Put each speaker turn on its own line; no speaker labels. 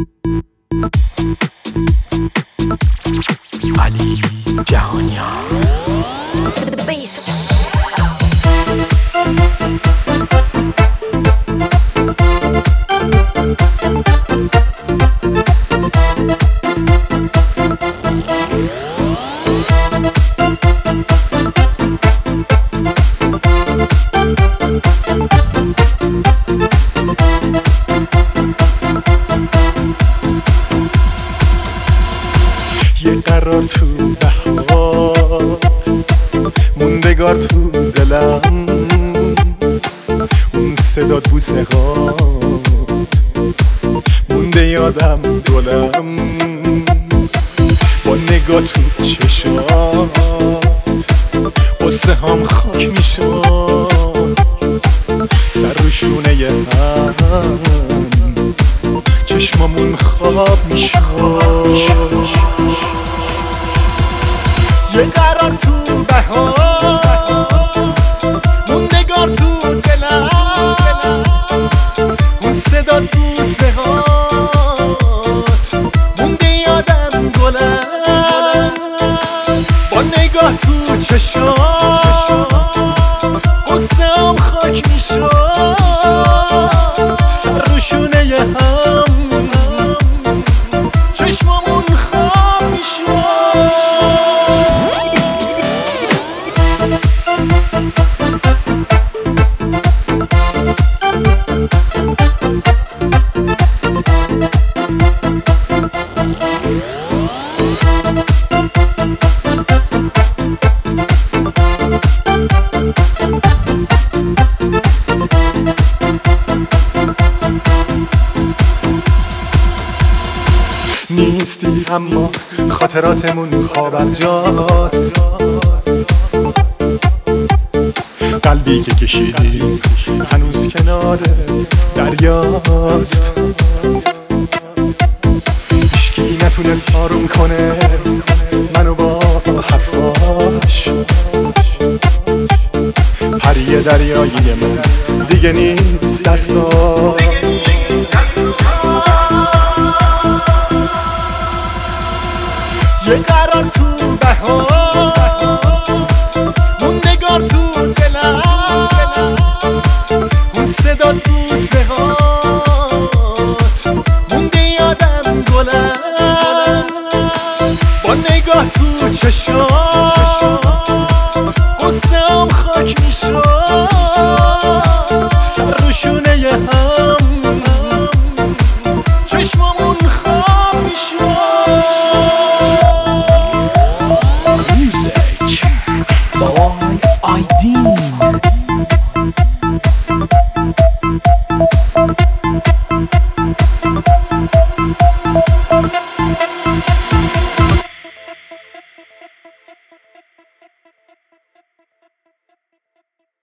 علی جهانیان.
یه قرار تو بهار موندگار تو دلم، اون صدات بوسه هات مونده یادم گلم، با نگاه تو چشات قصه هم خاک میشد، سر رو شونه هم چشمامون خواب میشد. یه قرار تو بهار موندگار تو دلم، اون صدا دوسته هات مونده یادم گلم، با نگاه تو چشات قصه هم خاک میشد، سر رو شونه هم چشمامون خواب میشد. نیستی اما خاطراتمون پابرجاست، قلبی که کشیدی هنوز کنار دریاست، هیچکی نتونست آروم کنه منو با حرفاش، پری دریایی من دیگه نیست دستاش. یه قرار تو بهار موندگار تو دلم، اون صدا دوسته هات مونده یادم گلم، با نگاه تو چشات قصه هم خاک میشد، سر رو شونه هم چشمامون خواب میشد.